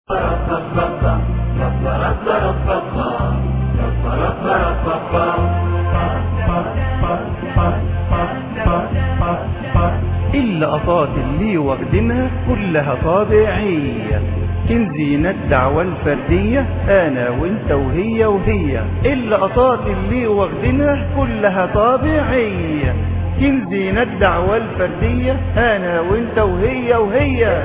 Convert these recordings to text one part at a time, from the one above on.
اللقطات اللي واخدينها كلها طابعية، كنزينة الدعوة الفردية أنا وإنت وهي وهي. اللقطات اللي واخدينها كلها طابعية، كنزينة الدعوة الفردية أنا وإنت وهي وهي.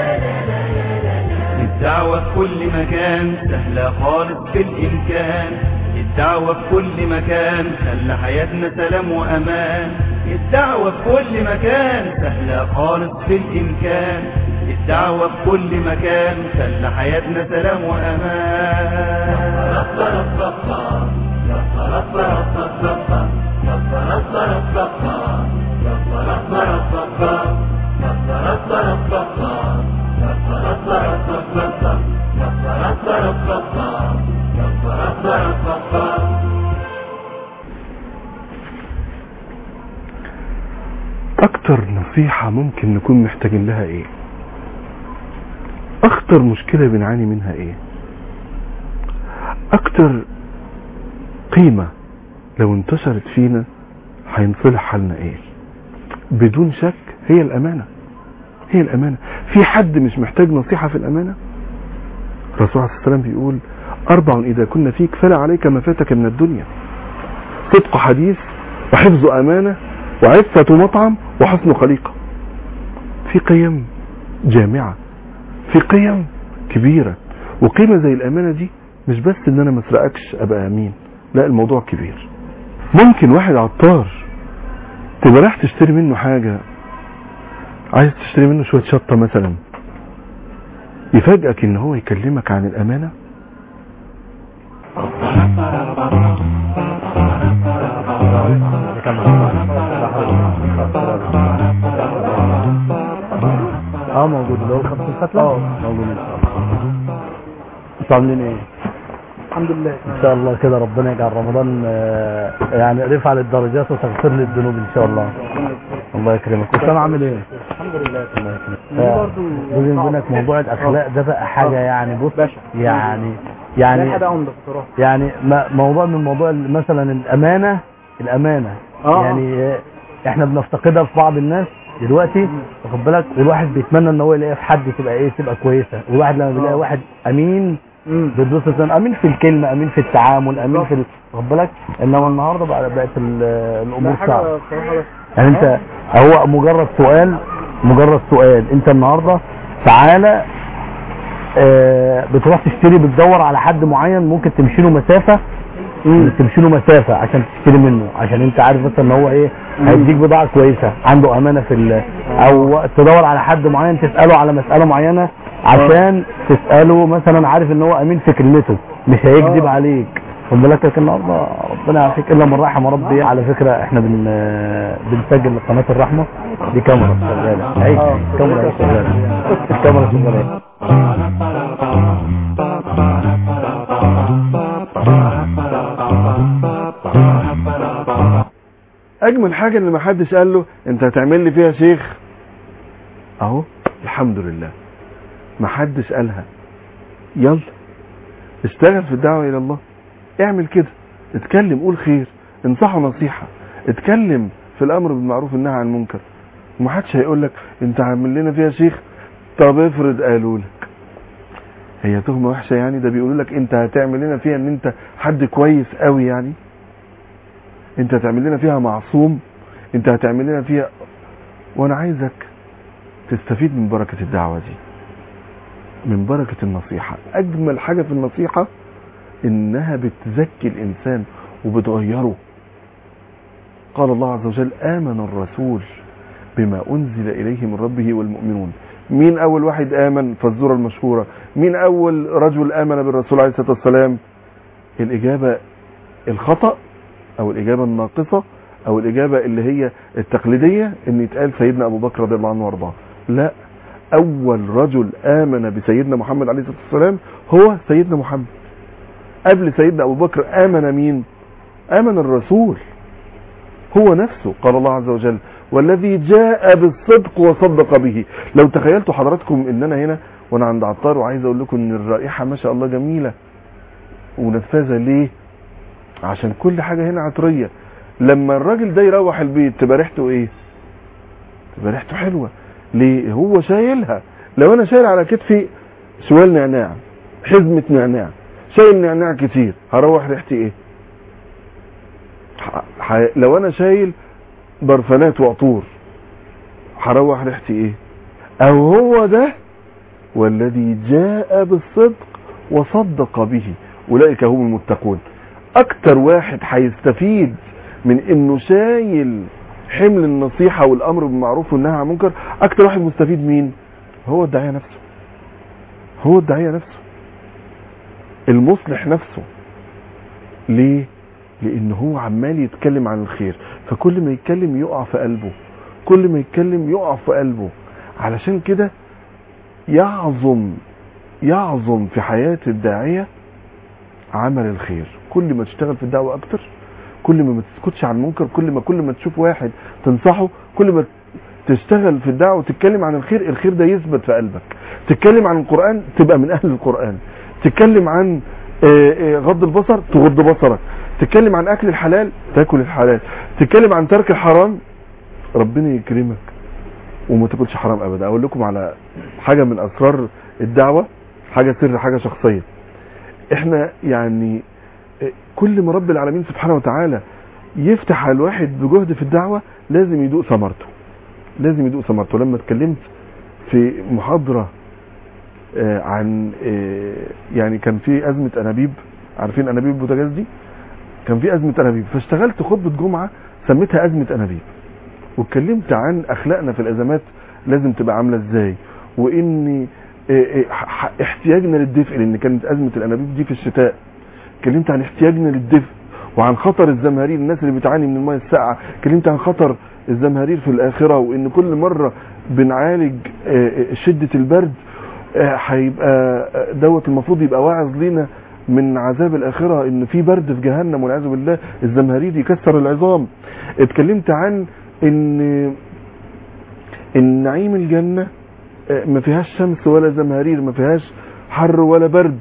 الدعوة في كل مكان سهلة خالص في الإمكان، الدعوة في كل مكان خلى حياتنا سلام وأمان. الدعوة في كل مكان سهلة خالص في الإمكان، الدعوة في كل مكان خلى حياتنا سلام وأمان. اكتر نصيحة ممكن نكون محتاجين لها ايه؟ اكتر مشكلة بنعاني منها ايه؟ اكتر قيمة لو انتشرت فينا هينصلح حالنا ايه؟ بدون شك هي الامانة. هي الامانة. في حد مش محتاج نصيحة في الامانة؟ الرسول عليه الصلاة والسلام بيقول 4 اذا كنا فيك فلا عليك ما فاتك من الدنيا: صدق حديث، وحفظ امانة، وعفة مطعم، وحسن خليقة. في قيم جامعة، في قيم كبيرة. وقيمة زي الامانة دي مش بس ان انا مسرقكش ابقى امين، لا، الموضوع كبير. ممكن واحد عطار تبقى رايح تشتري منه حاجة، عايز تشتري منه شوية شطة مثلا، يفاجئك ان هو يكلمك عن الامانة. موجود لو خط الفتلة موجود ان شاء الله. انتوا عاملين ايه؟ الحمد لله ان شاء الله كده ربنا يجعل رمضان يعني رفع للدرجات وتغفر للذنوب ان شاء الله. الله يكرمك. كنت انا عامل ايه؟ الحمد لله. الله يكرمك. بيني وبينك موضوع الاخلاق ده بقى حاجه يعني بص يعني موضوع من موضوع مثلا الامانه يعني احنا بنفتقدها في بعض الناس دلوقتي، واخد بالك، والواحد بيتمنى ان هو يلاقي في حد تبقى كويسه. والواحد لما بيلاقي واحد امين بيدوس امين في الكلمه، امين في التعامل، امين في واخد بالك. انما النهارده بقت الامور صعبه. يعني انت هو مجرد سؤال انت النهارده تعالى بتروح تشتري، بتدور على حد معين ممكن تمشي له مسافه عشان تشتري منه، عشان انت عارف مثلا ان هو ايه هيديك بضاعه كويسه، عنده امانه في او تدور على حد معين تساله على مساله معينه عشان تساله مثلا عارف ان هو امين في كلمته، مش هيكذب عليك. خد بالك. لكن النهارده ربنا يعافيك الا من رحم ربي. على فكره احنا بنسجل قناه الرحمه دي كاميرا شغاله. ايوه كاميرا شغاله. الكاميرا شغاله. اجمل حاجة ان محدش قال له انت هتعمل لي فيها شيخ. اهو الحمد لله محدش قالها. يلا اشتغل في الدعوة الى الله، اعمل كده، اتكلم، قول خير، انصحه نصيحة، اتكلم في الامر بالمعروف والنهي عن المنكر. ومحدش هيقول لك انت عامل لنا فيها شيخ. طب افرض قالوا لك، هي تهمة وحشة يعني؟ ده بيقولوا لك انت هتعمل لنا فيها ان انت حد كويس قوي، يعني انت هتعمل لنا فيها معصوم، انت هتعمل لنا فيها. وانا عايزك تستفيد من بركة الدعوة دي، من بركة النصيحة. اجمل حاجة في النصيحة انها بتزكي الانسان وبتغيره. قال الله عز وجل آمن الرسول بما انزل اليه من ربه والمؤمنون. مين اول واحد امن؟ فالزورة المشهورة، مين اول رجل امن بالرسول عليه الصلاة والسلام؟ الاجابة الخطأ او الاجابة الناقصة او الاجابة اللي هي التقليدية ان يتقال سيدنا ابو بكر رضي الله عنه وارضاه. لا، اول رجل امن بسيدنا محمد عليه الصلاة والسلام هو سيدنا محمد. قبل سيدنا ابو بكر امن مين؟ امن الرسول هو نفسه. قال الله عز وجل والذي جاء بالصدق وصدق به. لو تخيلتوا حضراتكم ان انا هنا وانا عند عطار وعايز اقول لكم ان الرائحه ما شاء الله جميله ونفاذه. ليه؟ عشان كل حاجه هنا عطريه. لما الراجل ده يروح البيت تبقى ريحته ايه؟ تبقى ريحته حلوه. ليه؟ هو شايلها. لو انا شايل على كتفي شوال نعناع، حزمه نعناع، شايل نعناع كتير، هروح ريحتي ايه؟ لو انا شايل برفانات وعطور هروح ريحتي ايه؟ او هو ده والذي جاء بالصدق وصدق به اولئك هم المتقون. اكتر واحد هيستفيد من انه شايل حمل النصيحة والامر بالمعروف والنهي عن المنكر، اكتر واحد مستفيد مين؟ هو الداعية نفسه. هو الداعية نفسه، المصلح نفسه. ليه؟ لان هو عمال يتكلم عن الخير، فكل ما يتكلم يقع في قلبه، كل ما يتكلم يقع في قلبه. علشان كده يعظم في حياة الداعية عمل الخير. كل ما تشتغل في الدعوة اكتر، كل ما تسكتش عن المنكر، كل ما تشوف واحد تنصحه، كل ما تشتغل في الدعوة وتتكلم عن الخير، الخير ده يثبت في قلبك. تتكلم عن القرآن تبقى من اهل القرآن. تتكلم عن غض البصر تغض بصرك. تتكلم عن اكل الحلال تاكل الحلال. تتكلم عن ترك الحرام ربنا يكرمك وما تاكلش حرام ابدا. اقول لكم على حاجة من اسرار الدعوة، حاجة سر، حاجة شخصية. احنا يعني كل ما رب العالمين سبحانه وتعالى يفتح على الواحد بجهد في الدعوة لازم يدوق ثمرته، لازم يدوق ثمرته. لما اتكلمت في محاضرة عن يعني كان في أزمة أنابيب، عارفين أنابيب البوتاجاز دي؟ كان في أزمة أنابيب، فاشتغلت خطبة جمعة سميتها أزمة أنابيب، واتكلمت عن أخلاقنا في الأزمات لازم تبقى عاملة ازاي، وإن احتياجنا للدفء، لأن كانت أزمة الأنابيب دي في الشتاء. اتكلمت عن احتياجنا للدفء وعن خطر الزمهرير، الناس اللي بتعاني من المياه الساقعة. اتكلمت عن خطر الزمهرير في الآخرة، وإن كل مرة بنعالج شدة البرد هيبقى دوت المفروض يبقى واعظ لينا من عذاب الآخرة، إن في برد في جهنم والعياذ بالله، الزمهرير يكسر العظام. اتكلمت عن إن نعيم الجنة ما فيهاش شمس ولا زمهرير، ما فيهاش حر ولا برد.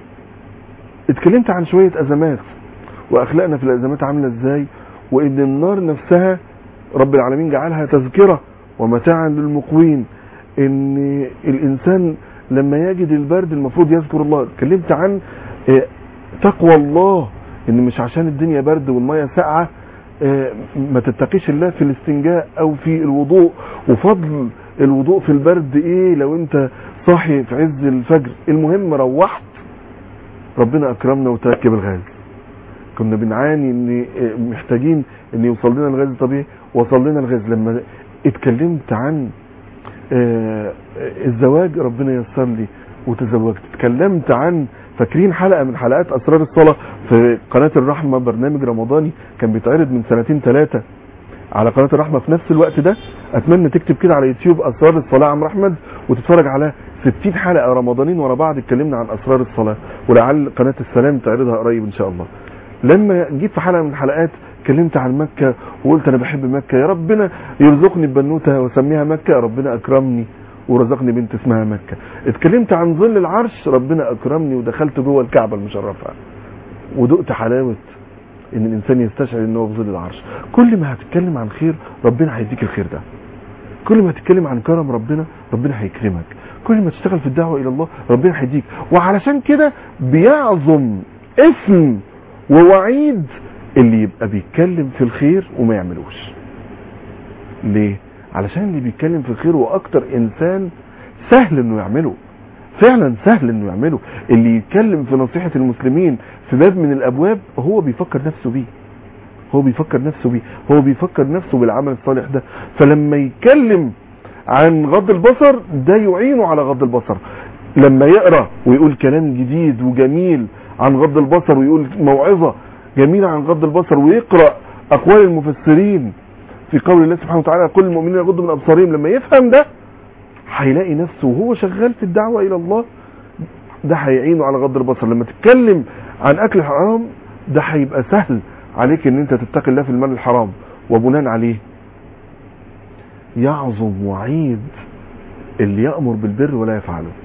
اتكلمت عن شوية أزمات وأخلاقنا في الأزمات عاملة ازاي، وإن النار نفسها رب العالمين جعلها تذكرة ومتاعا للمقوين، إن الإنسان لما يجد البرد المفروض يذكر الله. اتكلمت عن تقوى الله، إن مش عشان الدنيا برد والمية ساقعة ما تتقيش الله في الاستنجاء أو في الوضوء، وفضل الوضوء في البرد إيه لو أنت صاحي في عز الفجر. المهم روحت ربنا أكرمنا وتركب الغاز. كنا بنعاني ان محتاجين ان يوصل لنا الغاز الطبيعي، وصل لنا الغاز. لما اتكلمت عن الزواج ربنا ييسر لي وتزوجت. اتكلمت عن، فاكرين حلقة من حلقات اسرار الصلاة في قناة الرحمة، برنامج رمضاني كان بيتعرض من 2-3 على قناة الرحمة في نفس الوقت ده. اتمنى تكتب كده على يوتيوب اسرار الصلاة عمرو احمد وتتفرج على 60 حلقة رمضانين ورا بعض اتكلمنا عن اسرار الصلاة، ولعل قناة السلام تعرضها قريب ان شاء الله. لما جيت في حلقة من الحلقات اتكلمت عن مكة وقلت انا بحب مكة، يا ربنا يرزقني ببنوتة واسميها مكة، ربنا اكرمني ورزقني بنت اسمها مكة. اتكلمت عن ظل العرش، ربنا اكرمني ودخلت جوه الكعبة المشرفة ودقت حلاوة ان الانسان يستشعر ان هو في ظل العرش. كل ما هتتكلم عن خير ربنا هيديك الخير ده، كل ما هتتكلم عن كرم ربنا هيكرمك، كل ما تشتغل في الدعوة الى الله ربنا هيديك. وعلشان كده بيعظم اسم ووعيد اللي يبقى بيتكلم في الخير وما يعملوش. ليه؟ علشان اللي بيتكلم في الخير واكتر انسان سهل انه يعمله، فعلا سهل انه يعمله. اللي يتكلم في نصيحة المسلمين في باب من الابواب هو بيفكر نفسه بيه، هو بيفكر نفسه بالعمل الصالح ده. فلما يتكلم عن غض البصر ده يعينه على غض البصر. لما يقرأ ويقول كلام جديد وجميل عن غض البصر، ويقول موعظة جميلة عن غض البصر، ويقرأ أقوال المفسرين في قول الله سبحانه وتعالى كل المؤمنين يغضوا من أبصارهم، لما يفهم ده هيلاقي نفسه وهو شغال في الدعوة إلى الله ده هيعينه على غض البصر. لما تتكلم عن أكل الحرام ده هيبقى سهل عليك ان انت تتقي الله في المال الحرام، وبناء عليه يعظم وعيد اللي يأمر بالبر ولا يفعله.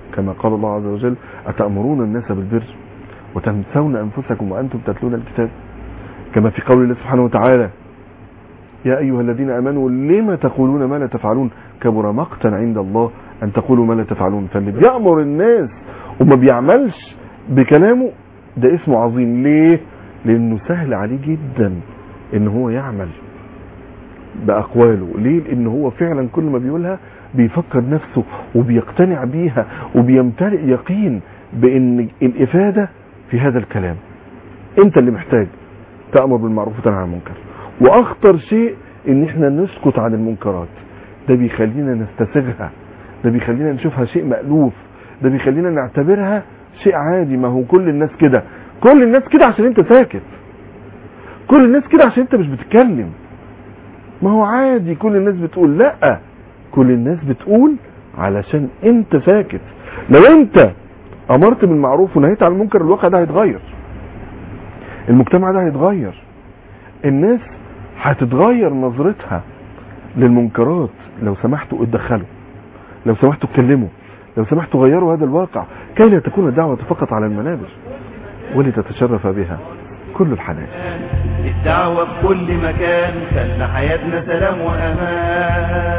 كما قال الله عز وجل أتأمرون الناس بالبر وتنسون أنفسكم وأنتم تتلون الكتاب. كما في قول الله سبحانه وتعالى يا أيها الذين آمنوا لما تقولون ما لا تفعلون كبر مقتا عند الله أن تقولوا ما لا تفعلون. فاللي بيأمر الناس وما بيعملش بكلامه ده اسمه عظيم. ليه؟ لأنه سهل عليه جدا إن هو يعمل بأقواله. ليه؟ لأن هو فعلا كل ما بيقولها بيفكر نفسه وبيقتنع بيها وبيمتلئ يقين بأن الإفادة في هذا الكلام. انت اللي محتاج تأمر بالمعروف وتنهى عن المنكر. واخطر شيء ان احنا نسكت عن المنكرات. ده بيخلينا نستسيغها، ده بيخلينا نشوفها شيء مألوف، ده بيخلينا نعتبرها شيء عادي. ما هو كل الناس كده، كل الناس كده عشان انت ساكت، كل الناس كده عشان انت مش بتتكلم. ما هو عادي كل الناس بتقول. لا، كل الناس بتقول علشان انت ساكت. لو انت امرت بالمعروف ونهيت عن المنكر الواقع ده هيتغير، المجتمع ده هيتغير، الناس هتتغير نظرتها للمنكرات. لو سمحتوا اتدخلوا، لو سمحتوا اتكلموا، لو سمحتوا غيروا هذا الواقع كي لا تكون الدعوة فقط على المنابر ولتتشرف بها كل الحنان. الدعوة في كل مكان خلى حياتنا سلام وأمان.